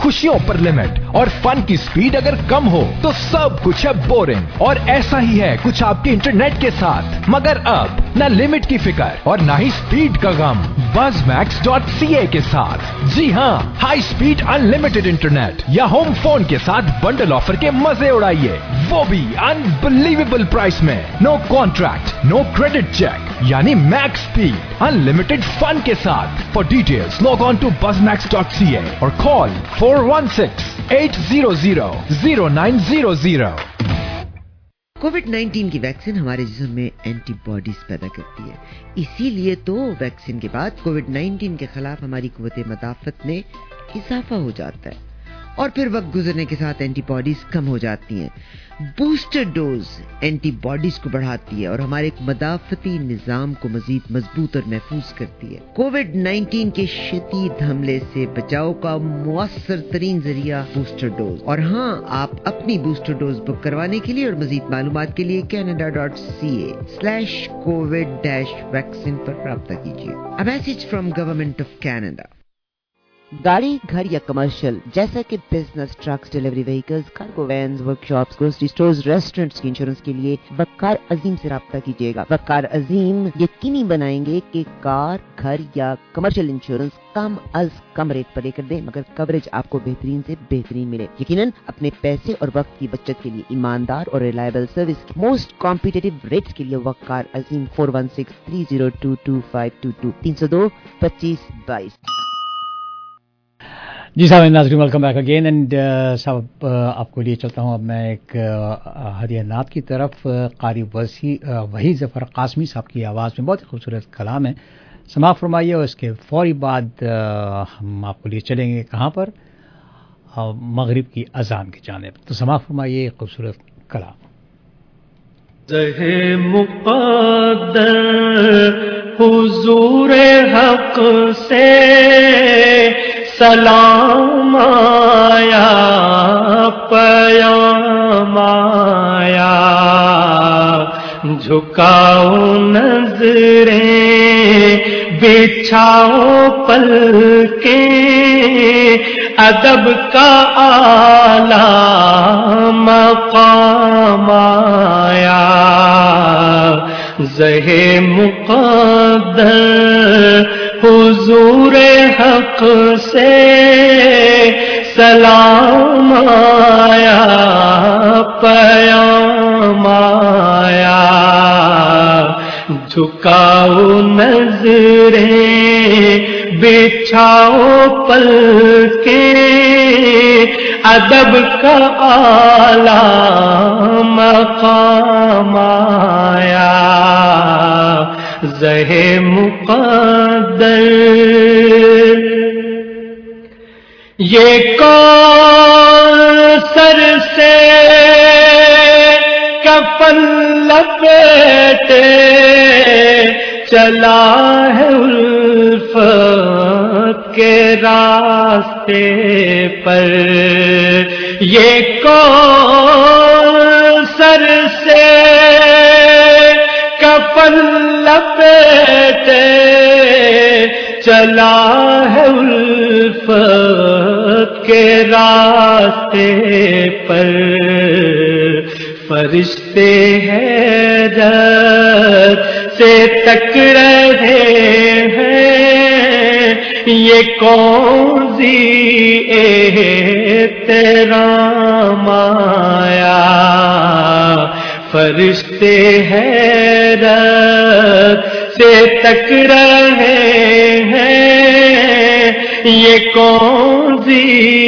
खुशियों पर लिमिट और फन की स्पीड अगर कम हो तो सब कुछ है बोरिंग। और ऐसा ही है कुछ आपके इंटरनेट के साथ, मगर अब न लिमिट की फिक्र और न ही स्पीड का गम buzzmax.ca के साथ। जी हाँ, हाई स्पीड अनलिमिटेड इंटरनेट या होम फोन के साथ बंडल ऑफर के मजे उड़ाइए, वो भी अनबिलीवेबल प्राइस में। No contract, no credit check, यानी मैक्स स्पीड अनलिमिटेड फन के साथ। For details log on to buzzmax.ca और कॉल 416-800-0900। कोविड-19 की वैक्सीन हमारे जिस्म में एंटीबॉडीज पैदा करती है। इसीलिए तो वैक्सीन के बाद कोविड-19 के खिलाफ हमारी कुव्वत मदाफत में इजाफा हो जाता है और फिर वक्त गुजरने के साथ एंटीबॉडीज कम हो जाती हैं। बूस्टर डोज एंटीबॉडीज को बढ़ाती है और हमारे मदाफती निजाम को मजीद मजबूत और महफूज करती है। कोविड-19 के शदीद हमले से बचाव का मुअस्सर तरीन जरिया बूस्टर डोज। और हाँ, आप अपनी बूस्टर डोज बुक करवाने के लिए और मजीद मालूमात के लिए canada.ca/covid-vaccine पर राब्ता कीजिए। A message from Government of Canada। गाड़ी, घर या कमर्शियल जैसा कि business, trucks, delivery vehicles, cargo vans, workshops, grocery stores, restaurants की इंश्योरेंस के लिए वक़ार अजीम से राब्ता कीजिएगा। वक़ार अजीम यकीनी बनाएंगे कि कार, घर या कमर्शियल इंश्योरेंस कम अज कम रेट पर लेकर दें, मगर कवरेज आपको बेहतरीन से बेहतरीन मिले। यकीनन अपने पैसे और वक्त की बचत के लिए ईमानदार और रिलायबल सर्विस के मोस्ट कॉम्पिटिटिव रेट्स के लिए वक़ार अजीम 416-302-2522 302-2522। जी साहब, नाज़रीन वेलकम बैक अगेन। एंड साहब आपको लिए चलता हूँ अब मैं एक हदिया नात की तरफ। कारी वही ज़फ़र कासमी साहब की आवाज़ में बहुत ही खूबसूरत कलाम है, समाअत फरमाइए। और इसके फौरी बाद हम आपको लिए चलेंगे कहाँ पर, मगरिब की अज़ान की जानिब। तो समाअत फरमाइए खूबसूरत कलाम। ज़हे मुक़द्दर हुज़ूर हक़ से सलाम आया, पयाम आया, झुकाओ नजरें, बिछाओ पलकें, अदब का आला मक़ाम आया। ज़हे मुक़द्दर हुज़ूर हक़ से सलाम आया, पयाम आया, झुकाओ नजरें, बिछाओ पलकें, अदब का आला मक़ाम आया। ज़हे मुक़द्दर ये कौन सर से कफन लपेटे चला है उल्फत के रास्ते पर। ये कौन सर से कफन लपेटे चला है उल्फत के रास्ते पर। फरिश्ते हैरत से तक रहे हैं, ये कौन सी एहतराम आया। फरिश्ते हैरत से तक रहे हैं, ये कौन सी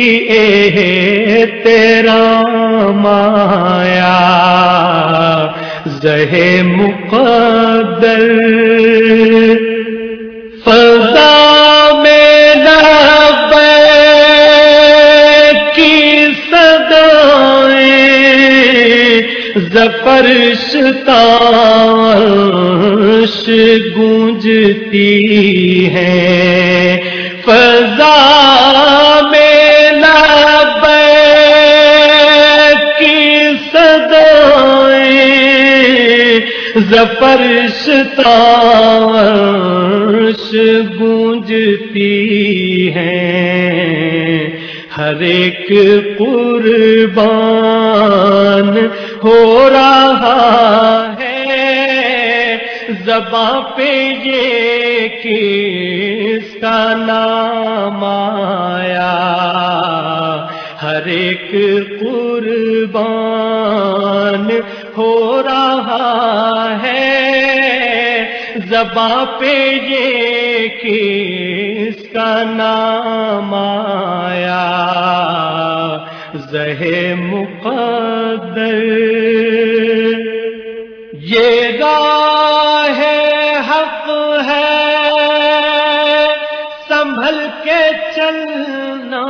एहतराम आया। ज़हे मुक़द्दर फ़ज़ा में लब्बैक की सदाएं, ज़फ़रश ताश गूंजती हैं। फ़ज़ा में लब्बैक की सदाएं, ज़फ़रश ताश गूंजती हैं। हर एक कुर्बान हो रहा है, ज़बां पे ये किसका नाम आया। हर एक कुर्बान हो रहा है, ज़बां पे ये किसका नाम आया। ज़हे मुक़द्दर ये राह हक़ है, संभल के चलना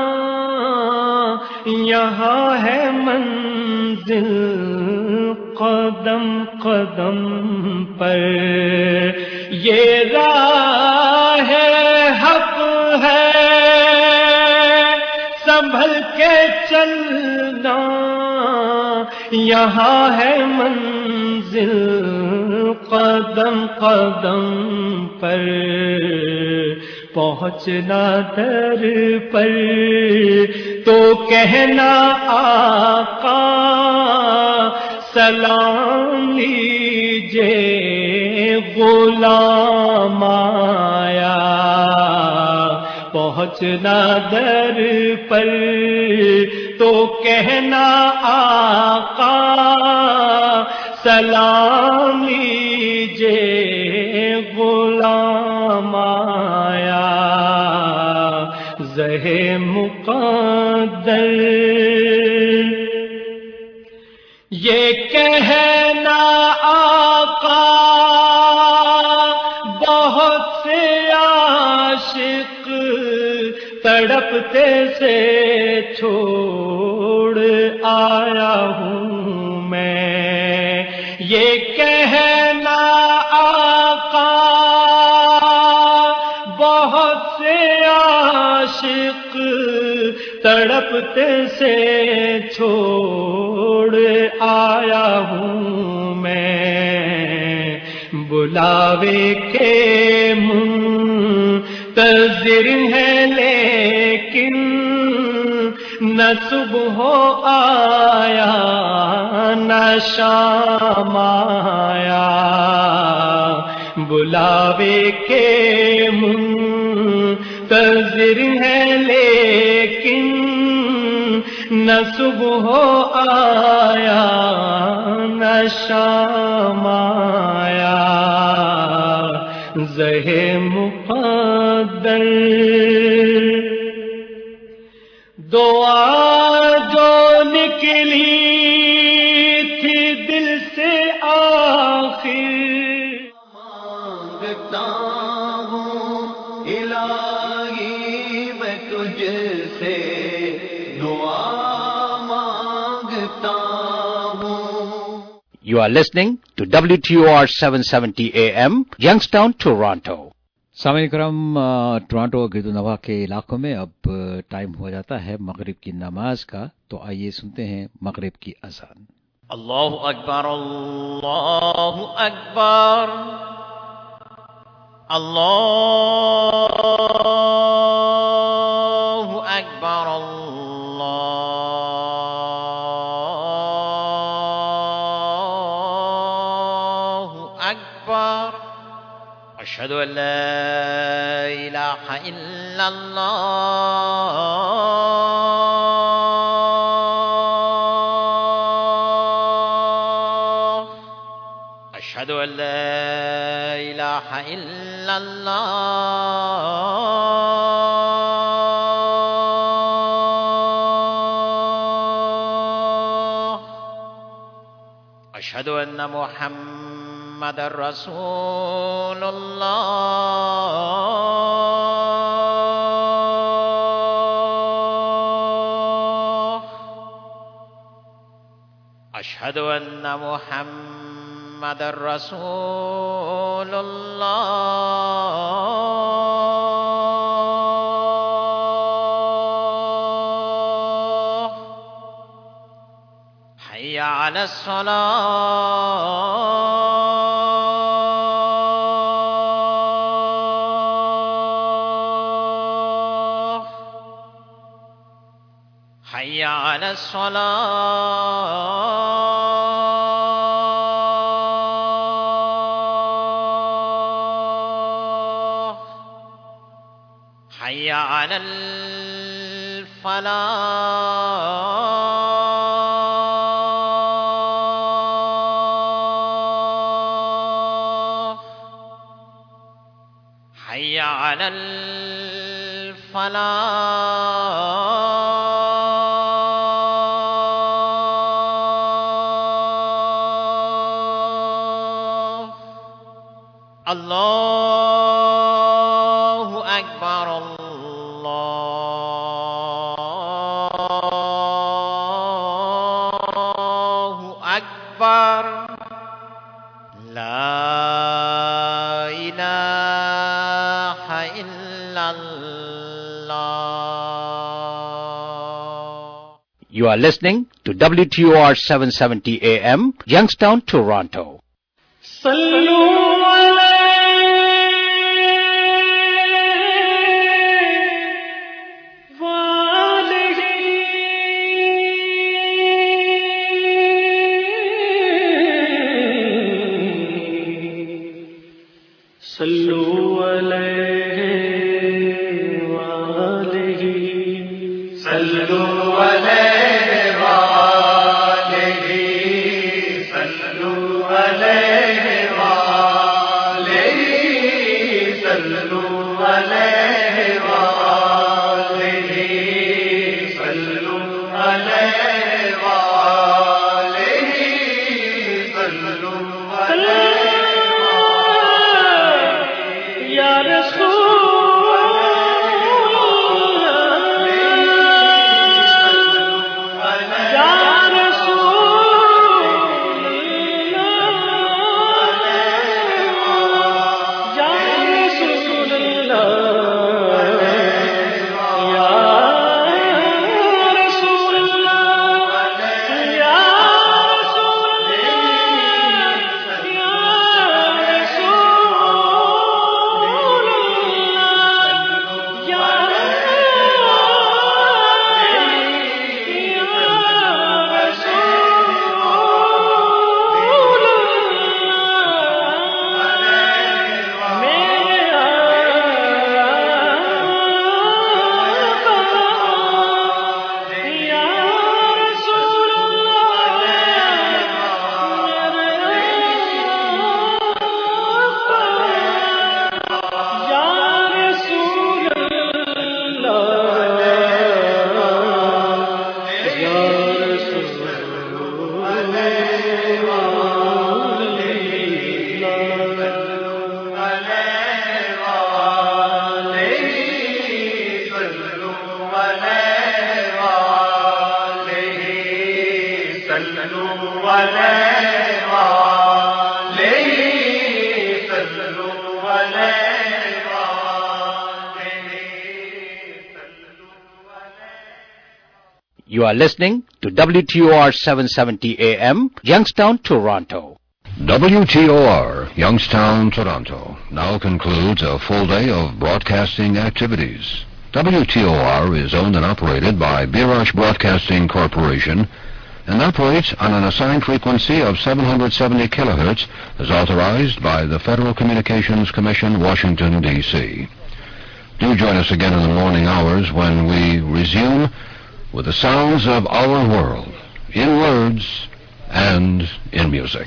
यहाँ है मंजिल कदम कदम पर। ये राह हक़ है, संभल के चलना यहाँ है मंजिल कदम कदम पर। पहुँचना दर पर तो कहना आका सलाम लीजिए गुलाम आया। पहुँचना दर पर तो कहना आका सलाम लीजिए गुलाम आया। ज़हे मुक़द्दर ये कहना आका बहुत से आशिक तड़पते से छोड़ आया हूँ मैं। ये कहना आका बहुत से आशिक तड़पते से छोड़ आया हूँ मैं। बुलावे के मुंतज़िर है लेकिन न सुबह आया न शाम आया। बुलावे के मुंतज़िर है लेकिन न सुबह आया न शाम आया। ज़हे मुक़द्दर दुआ जो निकली थी दिल से आखिर मांगता हूँ इलाही मैं तुझसे दुआ मांगता हूँ। You are listening to WTOR 770 AM, Youngstown, Toronto. सामईन करम टोरंटो गिरदुनवा के इलाकों में अब टाइम हो जाता है मगरिब की नमाज का, तो आइए सुनते हैं मगरिब की अज़ान। अल्लाहु अकबर अल्लाहु अकबर अल्लाहु अकबर अल्लाहु अकबर अशहदु अल्ला इलाहा इल्लल्लाह अशहदु अल्ला इलाहा इल्लल्लाह अशहदु अन्ना मुहम्मदर रसूलुल्लाह अशहदु अन्ना मुहम्मदर रसूलुल्लाह हय्या अलस सलाह حي على الصلاة حي على الفلاح حي على الفلاح الله أكبر الله أكبر لا إله إلا الله. You are listening to WTOR 770 AM, Youngstown, Toronto. You are listening to WTOR 770 AM, Youngstown, Toronto. WTOR, Youngstown, Toronto, now concludes a full day of broadcasting activities. WTOR is owned and operated by Birash Broadcasting Corporation and operates on an assigned frequency of 770 kilohertz as authorized by the Federal Communications Commission, Washington, D.C. Do join us again in the morning hours when we resume with the sounds of our world, in words and in music.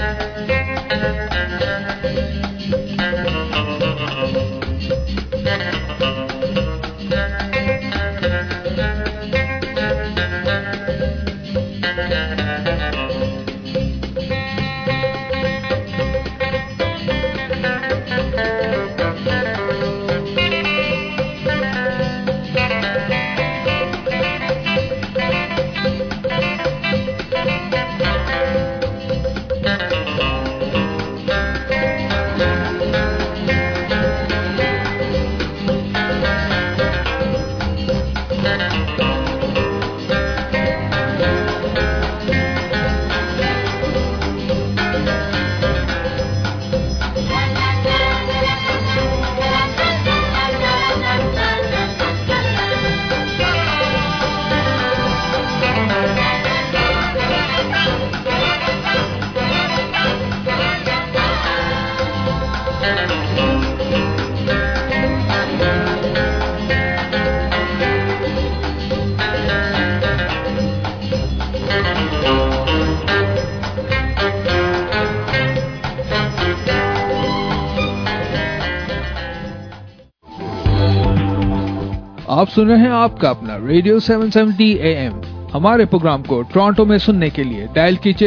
आप सुन रहे हैं आपका अपना radio 770 AM। हमारे programme को Toronto में सुनने के लिए डायल कीजिए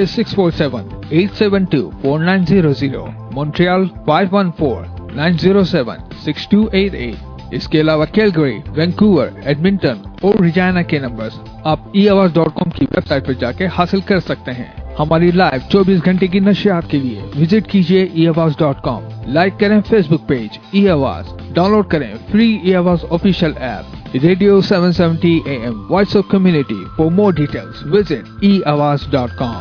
647-872-4900, मॉन्ट्रियल 514-907-6288। इसके अलावा कैलगरी, वैंकूवर, एडमिंटन और रिजाना के नंबर्स आप eAwaz.com की वेबसाइट पर जाके हासिल कर सकते हैं। हमारी लाइव 24 घंटे की नशियात के लिए विजिट कीजिए eAwaz.com। लाइक करें फेसबुक पेज eAwaz, डाउनलोड करें free eAwaz official app radio 770 AM voice of community. For more details visit eAwaz.com।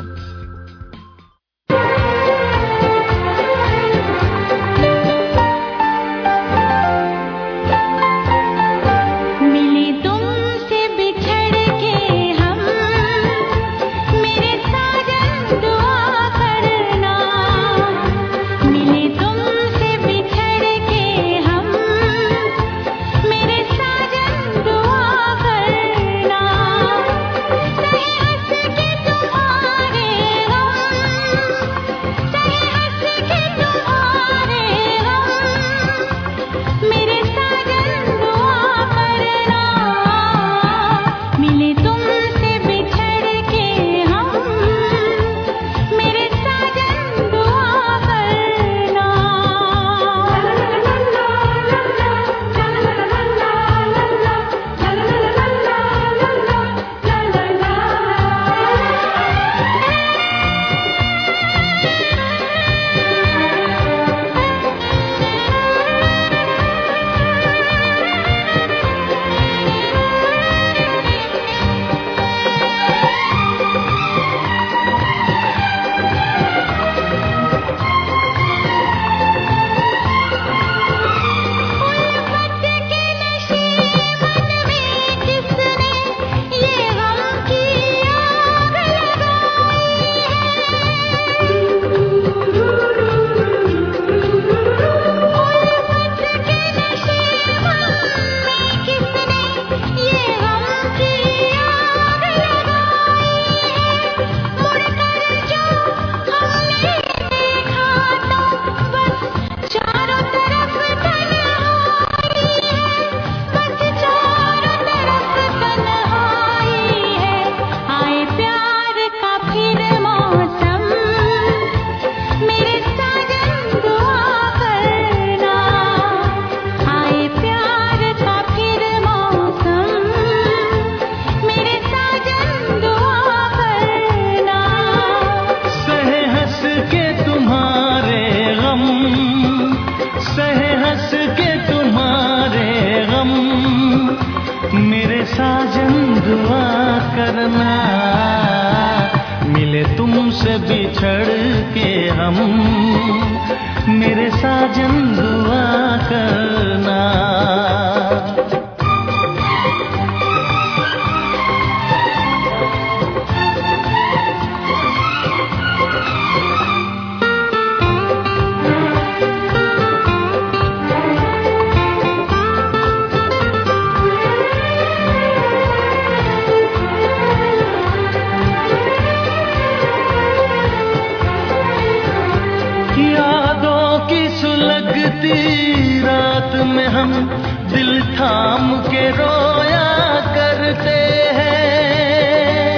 यादों की सुलगती रात में हम दिल थाम के रोया करते हैं।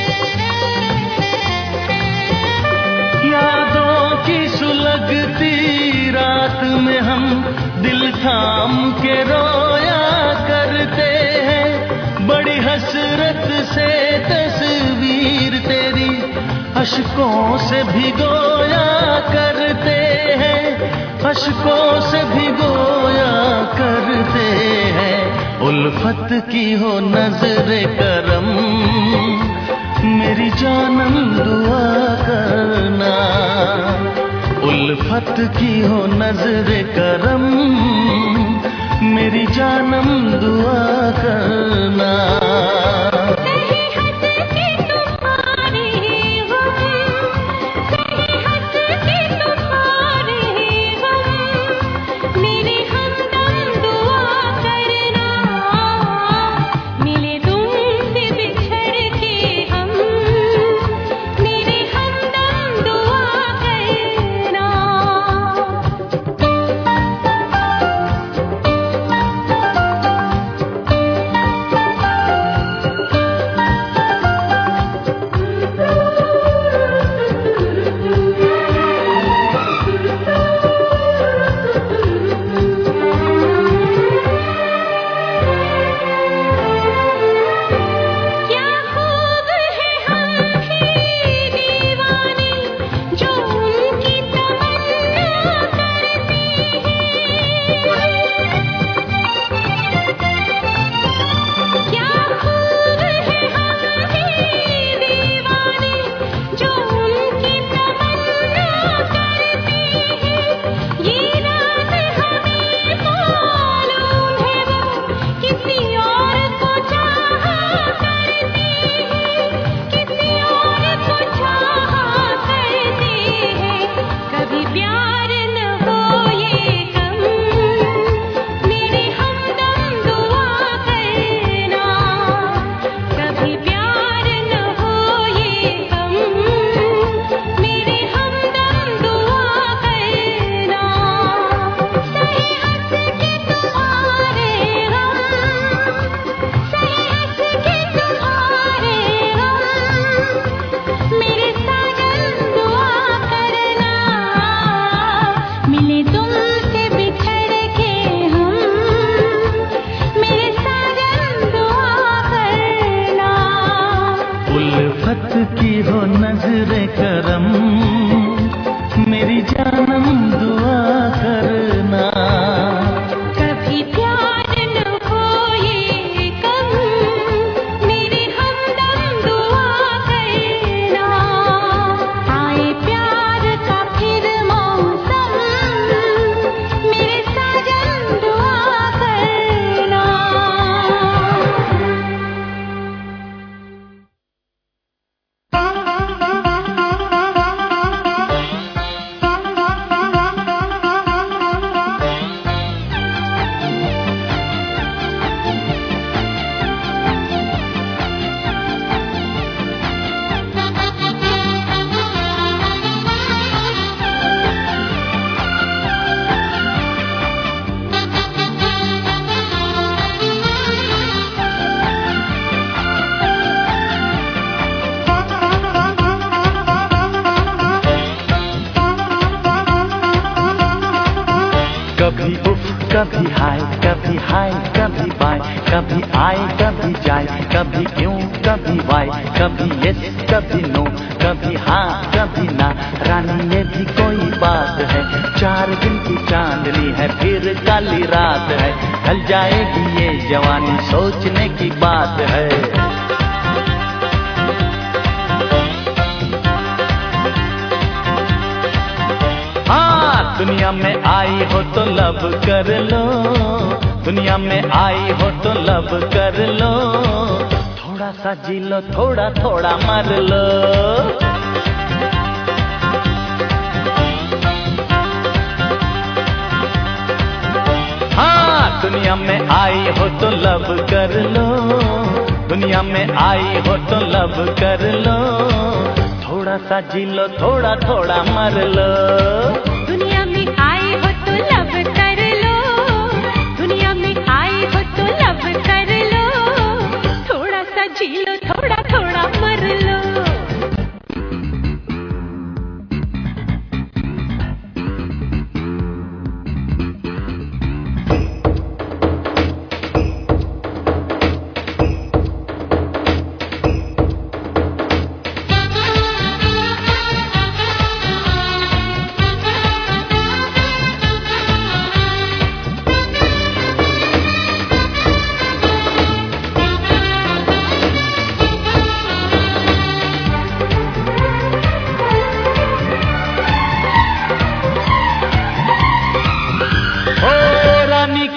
यादों की सुलगती रात में हम दिल थाम के रोया करते हैं। बड़ी हसरत से तस्वीर तेरी अश्कों से भिगोया करते हैं, अश्कों से भिगोया करते हैं। उल्फत की हो नजरे करम मेरी जानम दुआ करना। उल्फत की हो नजरे करम मेरी जानम दुआ करना। कभी उफ कभी हाय कभी बाय, कभी आए कभी जाए, कभी क्यों कभी वाई, कभी यस कभी नो, कभी हाँ कभी ना। रानी ये भी कोई बात है, 4 दिन की चांदनी है फिर काली रात है। ढल जाएगी ये जवानी सोचने की बात है। दुनिया में आई हो तो लब कर लो, दुनिया में आई हो तो लब कर लो। थोड़ा सा जी लो, थोड़ा थोड़ा मर लो। हाँ, दुनिया में आई हो तो लब कर लो, दुनिया में आई हो तो लब कर लो। थोड़ा सा जी लो, थोड़ा थोड़ा मर लो।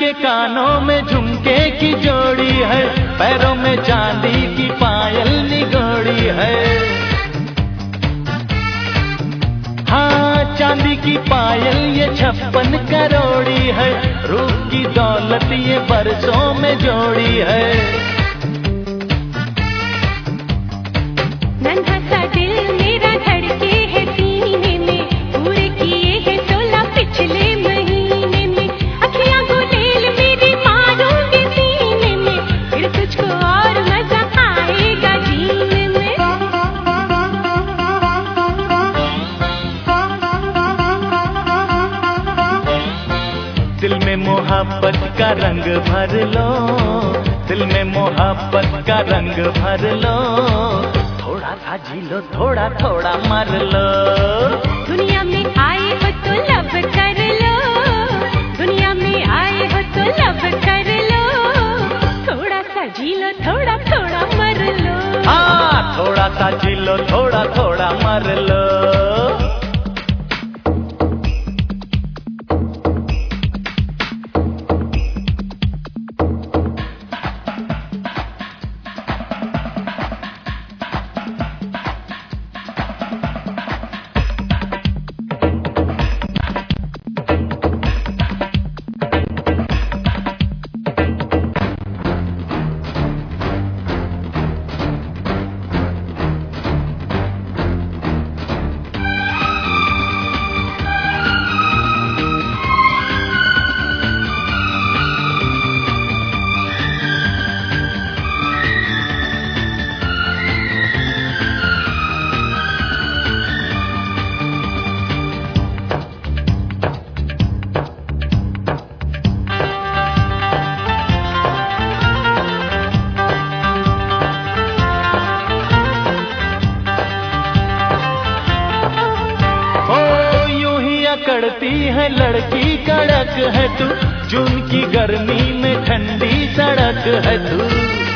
के कानों में झुमके की जोड़ी है, पैरों में चांदी की पायल निगोड़ी है। हाँ, चांदी की पायल ये 56 करोड़ी है, रूप की दौलत ये बरसों में जोड़ी है। नन्हा सा दिल मेरा धड़के है सीने में, पूरे किए है 16 पिछले महीने में। अखियां गुलेल मेरी मारूंगी सीने में, फिर तुझको और मजा आएगा जीने में। दिल में मोहब्बत का रंग भर लो, दिल में मोहब्बत का रंग भर लो, थोड़ा सा जी लो, थोड़ा थोड़ा मर लो। दुनिया में आए हो तो लब कर लो, दुनिया में आए हो तो लब कर लो, थोड़ा सा जी लो, थोड़ा थोड़ा मर लो। हाँ, थोड़ा सा जी लो, थोड़ा थोड़ा मर लो। करती है लड़की कड़क है तू, जून की गर्मी में ठंडी सड़क है तू।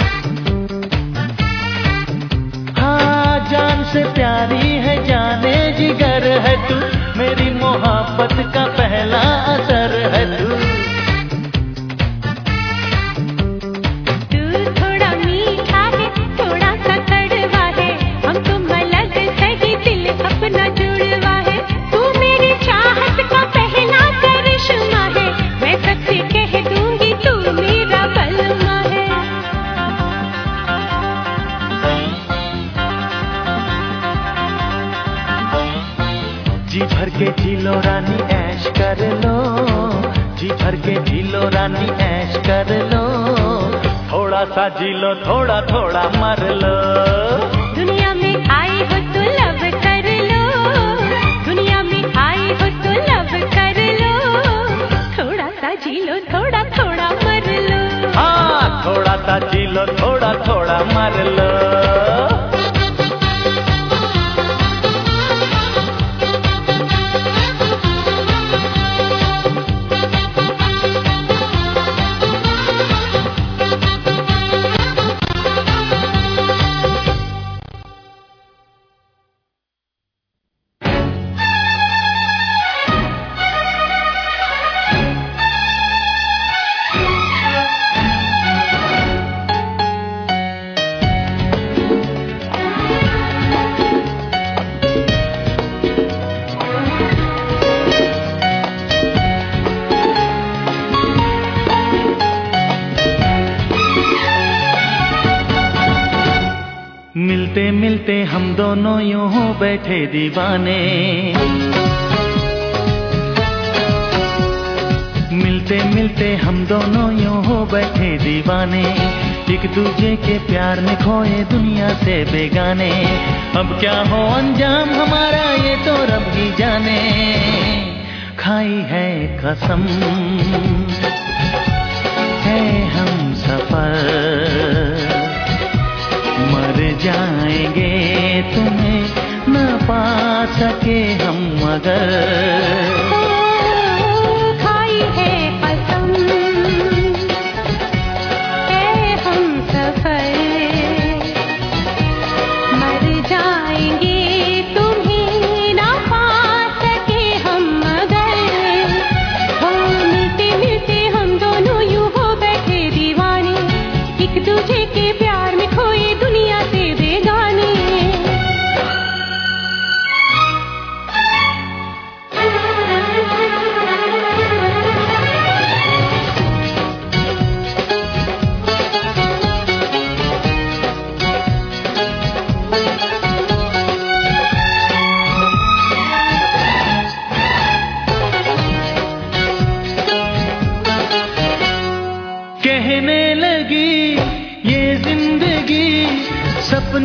हाँ, जान से प्यारी है जाने जिगर है तू, मेरी मोहब्बत का पहला असर है तू। थोड़ा मीठा है, थोड़ा सा कड़वा है, हम तुम अलग सही दिल अपना जुड़वा है। तू मेरी चाहत का पहला करिश्मा है, मैं सबसे कह दूंगी तू मेरा बलमा है। जी भर के जी लो रानी ऐश कर लो, जी भर के जी लो रानी ऐश कर लो, थोड़ा सा जी लो, थोड़ा थोड़ा मर लो। दुनिया में आए हो तो लब कर लो, दुनिया में आए हो तो लब कर लो, थोड़ा सा जी लो, थोड़ा थोड़ा मर लो। हाँ, थोड़ा सा जी लो, थोड़ा थोड़ा मर लो। मिलते मिलते हम दोनों यूं हो बैठे दीवाने, मिलते मिलते हम दोनों यूं हो बैठे दीवाने, एक दूजे के प्यार में खोए दुनिया से बेगाने। अब क्या हो अंजाम हमारा ये तो रब ही जाने, खाई है कसम है हम सफर, मर जाएंगे तुम्हें न पा सके हम मगर। खाई है कसम है हम सफर, मर जाएंगे तुम्हें न पा सके हम मगर। हो मिलते मिलते हम दोनों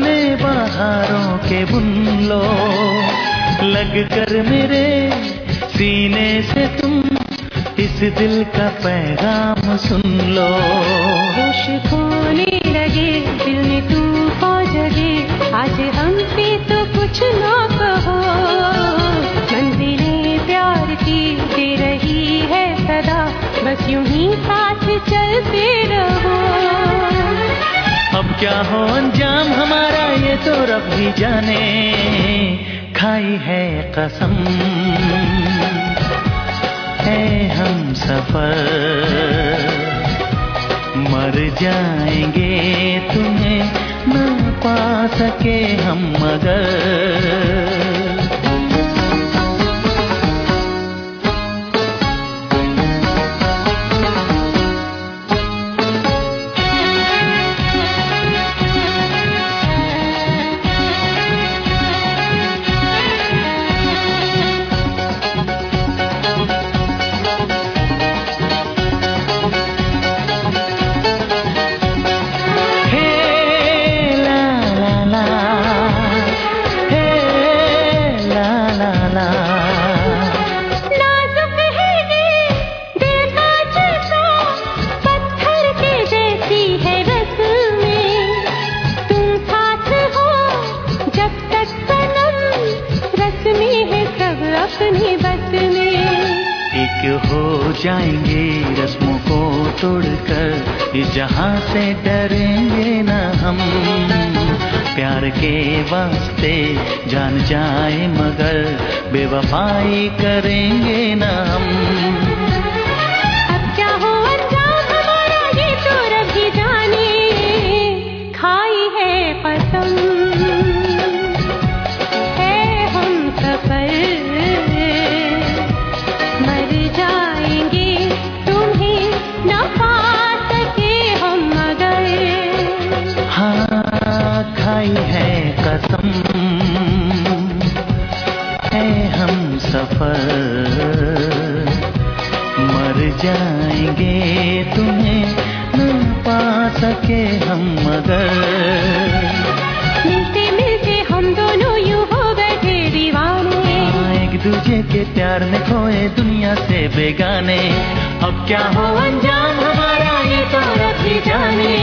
सपने बहारों के बुन लो, लग कर मेरे सीने से तुम इस दिल का पैगाम सुन लो। होश खोने लगे दिल में तूफान जगे, आज हमसे तो कुछ ना कहो, मंजिलें प्यार की दे रही है सदा, बस यूं ही साथ चलते रहो। अब क्या हो अंजाम हमारा ये तो रब ही जाने, खाई है कसम है हम सफर, मर जाएंगे तुम्हें न पा सके हम मगर। हो जाएंगे रस्मों को तोड़कर, इस जहां से डरेंगे न हम, प्यार के वास्ते जान जाए मगर बेवफाई करेंगे न हम। अब क्या हो अंजाम हमारा ये तो रब ही जाने, खाई है कसम है हम सफर, मर जाएंगे तुम्हें न पा सके हम मगर। हाँ खाई है कसम है हम सफर, मर जाएंगे तुम्हें न पा सके हम मगर। मिलते मिलते हम दोनों यूं हो गए थे दीवाने, एक दूजे के प्यार में खोए दुनिया से बेगाने। अब क्या हो अंजाम हमारा ये तो रब ही जाने।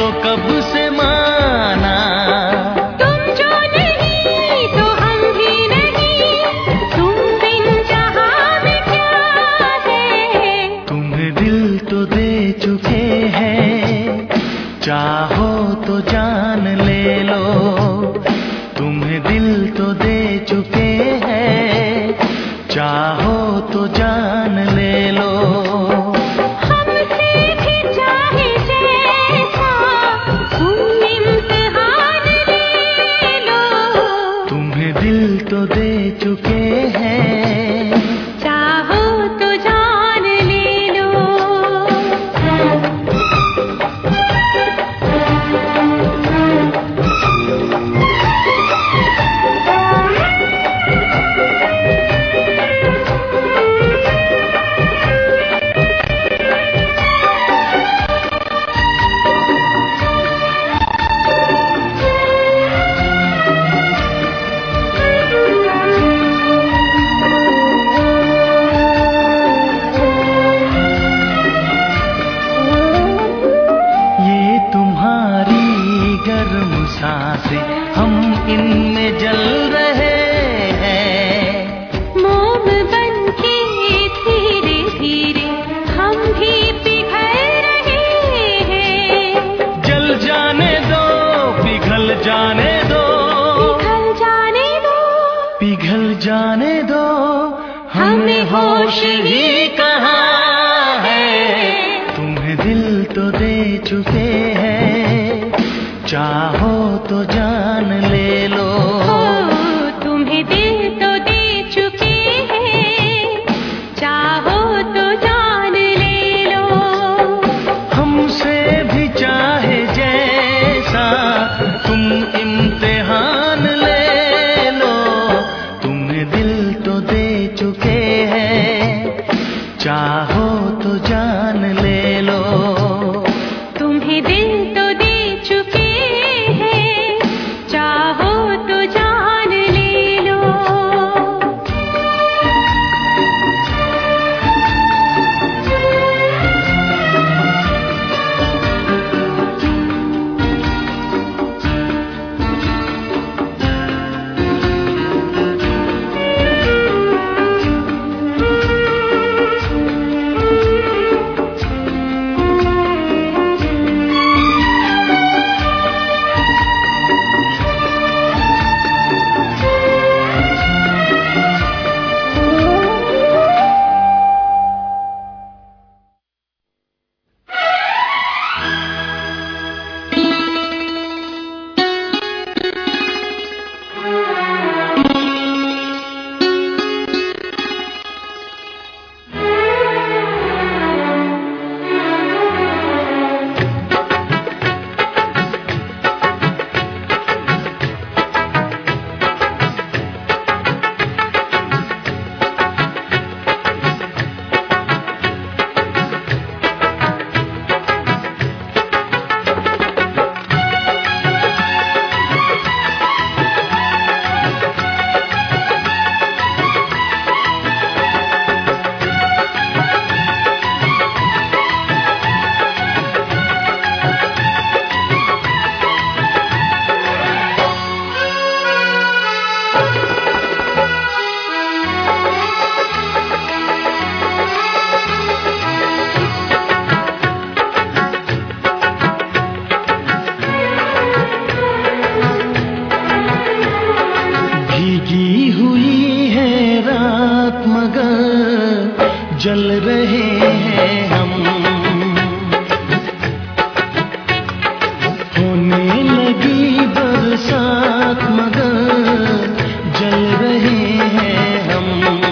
तो कब से माना, तुम जो नहीं तो हम भी नहीं, तुम बिन जहां में क्या है। तुम्हें दिल तो दे चुके हैं, चाहो तो जान ले लो। तुम्हें दिल तो दे चुके हैं, चाहो तो जान ले लो। हमसे भी चाहे जैसा तुम इम्तिहान ले लो। तुम्हें दिल तो दे चुके हैं, चाहो तो जान ले लो। ये तुम्हारी गर्म सांसें हम इनमें जल रहे हैं। मोम बनके धीरे धीरे हम भी पिघल रहे हैं। जल जाने दो, पिघल जाने दो, पिघल जाने दो, पिघल जाने दो। हमें होश ही कहाँ है। तुम्हें दिल तो दे चुके हैं, चाहो तो जान ले लो। तुम्हें दिल तो दे चुके हैं, चाहो तो जान ले लो। हमसे भी चाहे जैसा तुम इम्तिहान ले लो। तुम्हें दिल तो दे चुके हैं, चाहो तो जान ले लो। तुम्हें दिल तो दे चुके हैं, चाहो तो जान ले लो। जल रहे हैं हम, होने लगी बरसात मगर जल रहे हैं हम।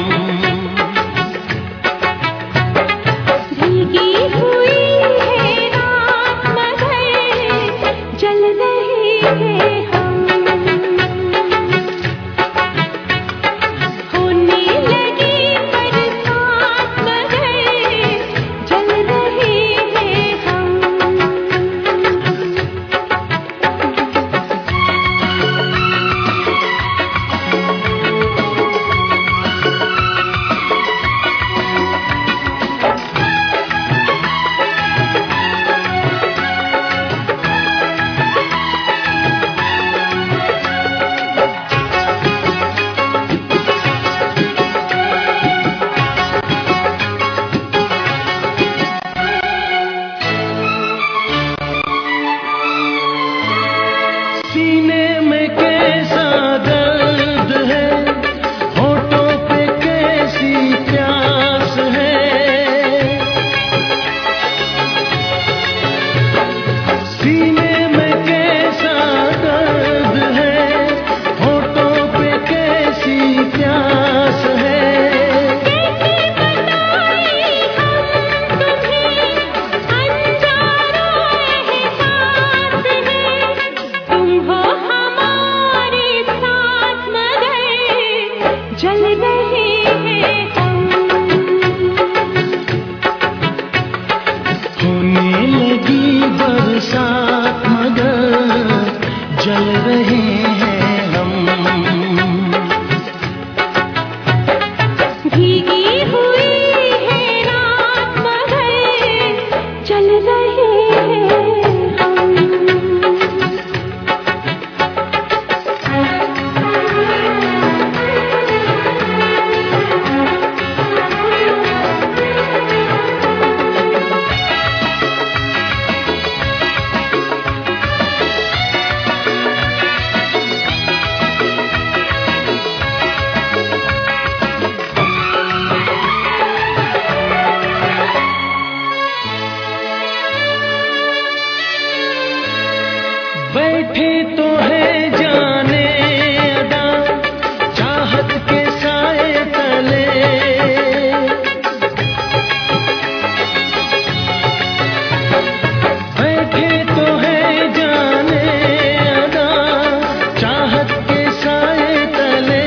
भीगी हुई है रात मगर जल रहे हैं हम, होने लगी बरसात मगर तो है जाने अदा चाहत के साए तले, बैठे तो है जाने अदा चाहत के साए तले,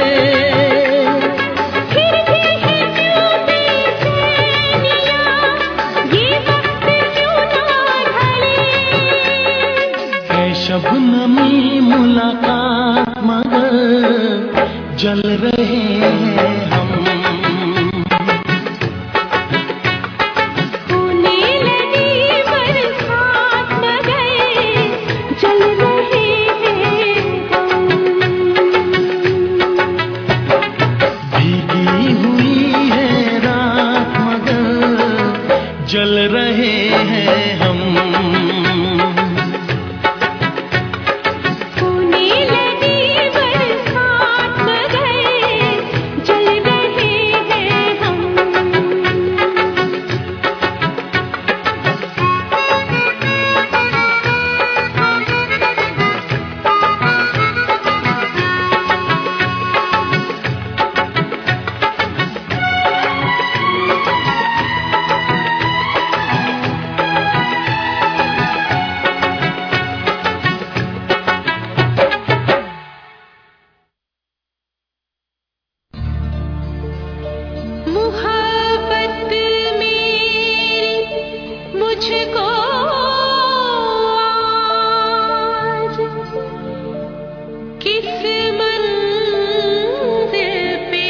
फिर भी है क्यों बेचैनियां, ये वक्त क्यों ना ढले। है शबनमी मुलाकात मगर जल रहे हैं हम, होने लगी बरसात मगर जल रहे हैं हम। भीगी हुई है रात मगर जल रहे हैं हम, होने लगी बरसात मगर जल रहे हैं हम। मुहब्बत मेरी मुझको आज किस मंजिल पे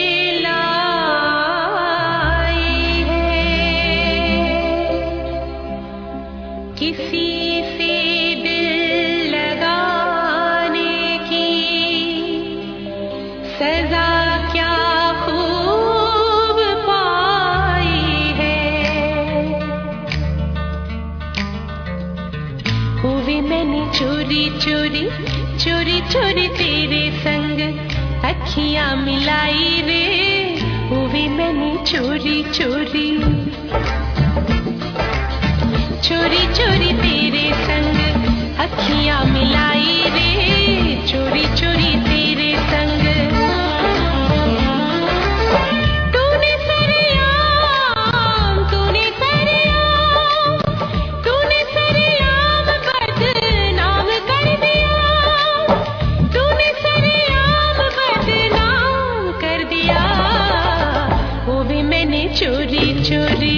लाई है, किसी से दिल लगाने की सजा क्या खूब पाई है। हुई मैंने चोरी चोरी चोरी चोरी तेरे संग अखियां मिलाई रे, हुई मैंने चोरी चोरी चोरी चोरी तेरे संग अखियां मिलाई रे, चोरी चोरी तेरे संग। तूने सरेआम बदनाम कर दिया, तूने सरेआम बदनाम कर दिया, वो भी मैंने चोरी चोरी।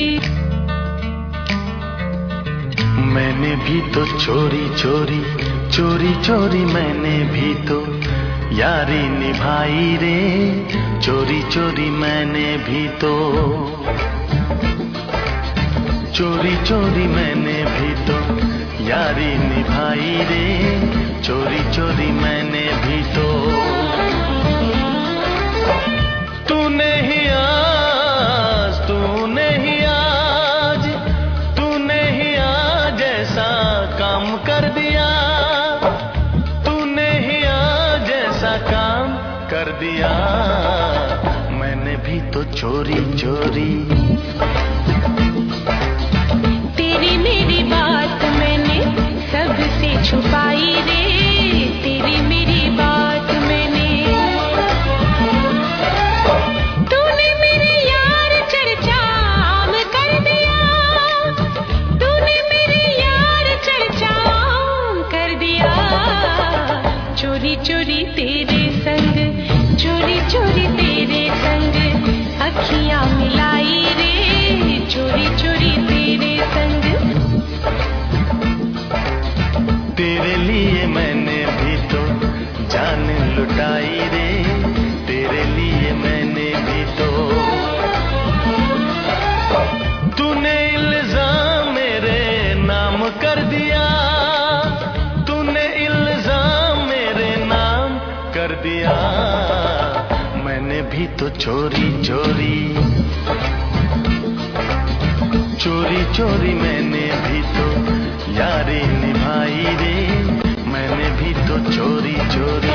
मैंने भी तो चोरी चोरी चोरी चोरी मैंने भी तो यारी निभाई रे, चोरी चोरी मैंने भी तो चोरी चोरी मैंने भी तो यारी निभाई रे, चोरी चोरी मैंने भी तो। तूने ही आज ऐसा काम कर दिया, तूने ही आज ऐसा काम कर दिया, मैंने भी तो चोरी चोरी। तेरी मेरी बात मैंने सबसे छुपाई रे, तेरी मेरी बात मैंने। तूने मेरे यार चर्चा आम कर दिया, तूने मेरे यार चर्चा आम कर दिया, चोरी चोरी तेरे संग चोरी चोरी तेरे संग अखियां मिलाई रे, चोरी चोरी तेरे संग। तेरे लिए मैंने भी तो जान लुटाई रे, तेरे लिए मैंने भी तो। तूने इल्जाम मेरे नाम कर दिया, तूने इल्जाम मेरे नाम कर दिया, मैंने भी तो चोरी चोरी चोरी चोरी मैंने भी तो यारी निभाई रे, मैंने भी तो चोरी चोरी।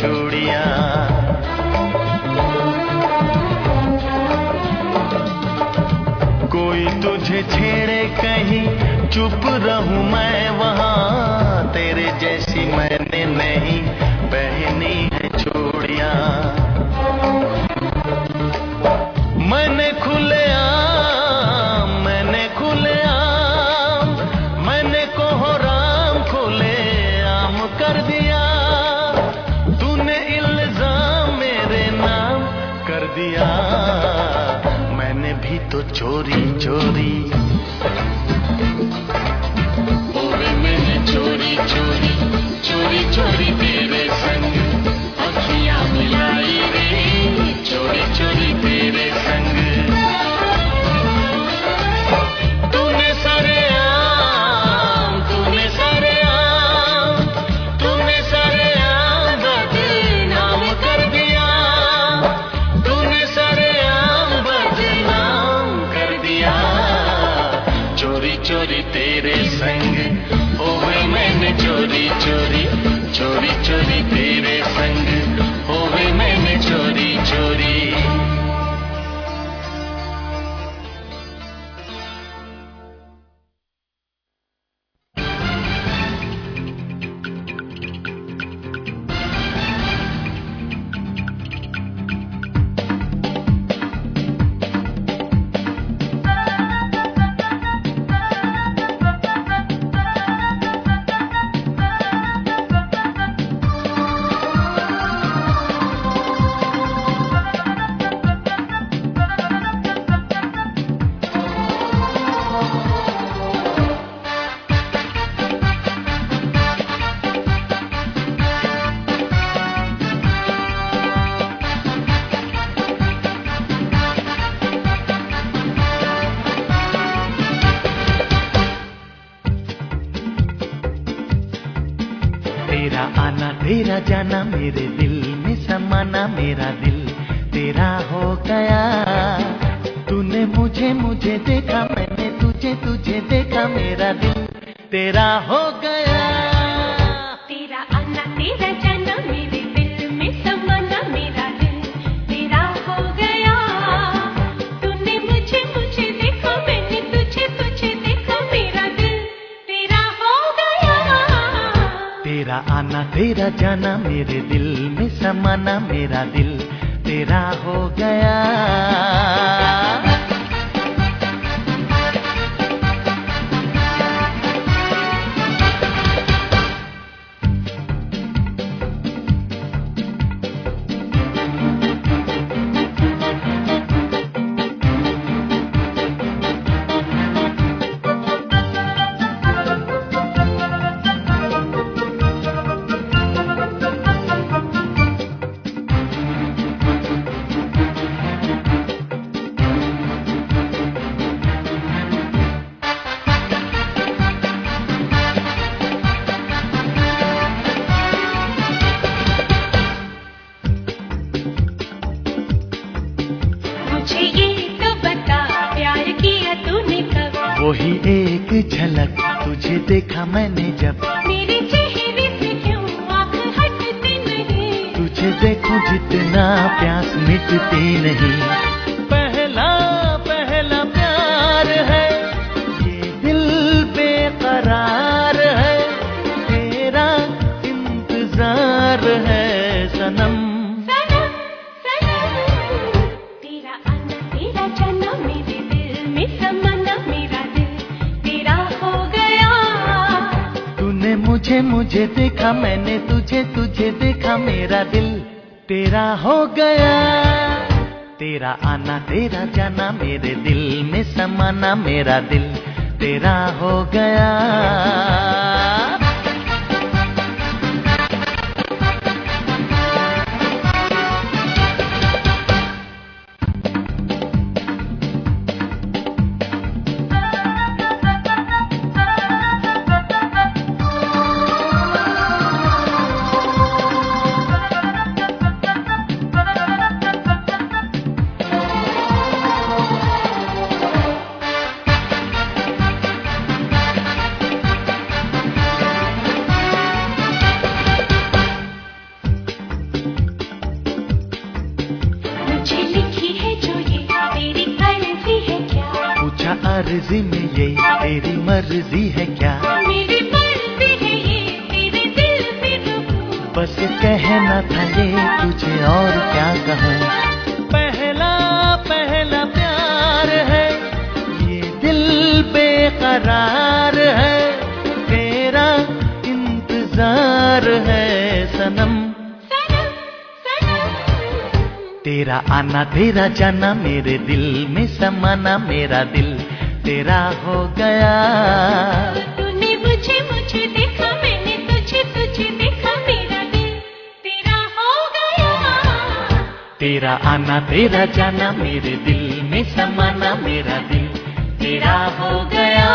चूड़ियां। कोई तुझे छेड़े कहीं चुप रहूं मैं वहां, तेरे जैसी मैंने नहीं पहनी है चूड़ियां। मैंने खुलेआम मैंने कोहराम खुलेआम कर दिया, तूने इल्जाम मेरे नाम कर दिया। मैंने भी तो चोरी चोरी मैंने चोरी चोरी चोरी चोरी तेरे संग अखियां मिलाई रे, चोरी चोरी तेरे संग। तूने सरेआम बदनाम कर दिया, तूने सरेआम बदनाम कर दिया। चोरी चोरी तेरे संग होवे मैंने चोरी चोरी चोरी चोरी तेरे संग होवे मैंने चोरी चोरी। तेरा आना तेरा जाना मेरे दिल में समाना, मेरा दिल तेरा हो गया। तूने मुझे देखा, मैंने तुझे देखा, मेरा दिल तेरा हो गया। तेरा आना तेरा जाना मेरे दिल में समाना, मेरा दिल तेरा हो गया। तूने मुझे देखा, मैंने तुझे देखा, मेरा दिल तेरा हो गया। तेरा आना तेरा जाना मेरे दिल में समाना, मेरा दिल तेरा हो गया। वही एक झलक तुझे देखा मैंने जब, मेरे चेहरे से क्यों आँख हटती नहीं, तुझे देखूं जितना प्यास मिटती नहीं। पहला पहला प्यार है, ये दिल बेकरार है, तेरा इंतजार है सनम। तेरा आना तेरा जाना मेरे दिल में समाना, मेरा दिल तेरा हो गया। तूने मुझे देखा, मैंने तुझे देखा, मेरा दिल तेरा हो गया। तेरा आना तेरा जाना मेरे दिल में समाना, मेरा दिल तेरा हो गया। अर्जी में ये तेरी मर्जी है क्या? मेरी मर्जी है ये तेरे दिल में रुकूं। बस कहना था ये तुझे और क्या कहूँ। पहला पहला प्यार है ये दिल बेकरार है, तेरा इंतजार है सनम। तेरा आना तेरा जाना मेरे दिल में समाना, मेरा दिल तेरा हो गया। तूने मुझे मुझे देखा, मैंने तुझे तुझे देखा, मेरा दिल तेरा हो गया। तेरा आना तेरा जाना मेरे दिल में समाना, मेरा दिल तेरा हो गया।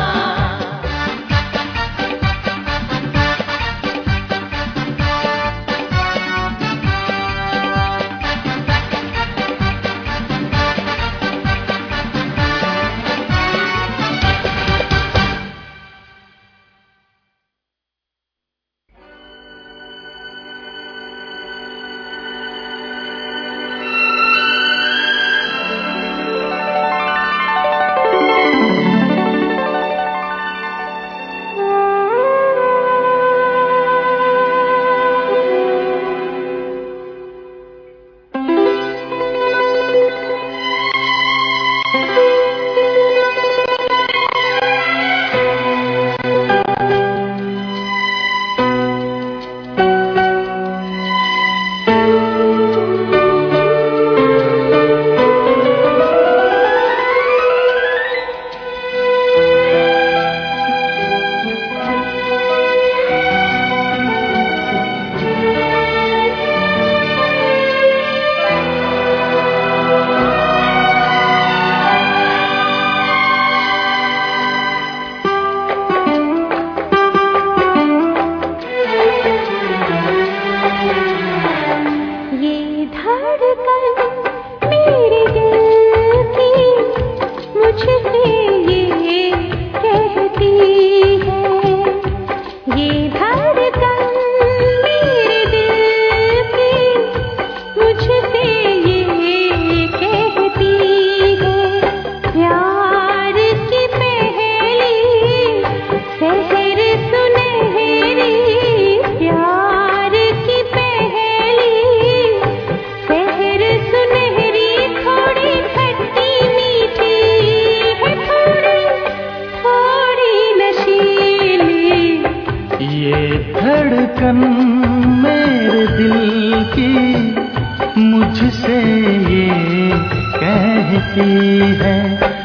धड़कन मेरे दिल की मुझसे ये कहती है,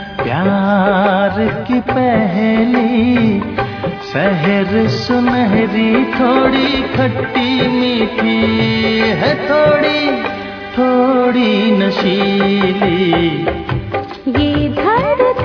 प्यार की पहली सहर सुनहरी थोड़ी खट्टी मीठी है, थोड़ी थोड़ी नशीली। ये धड़कन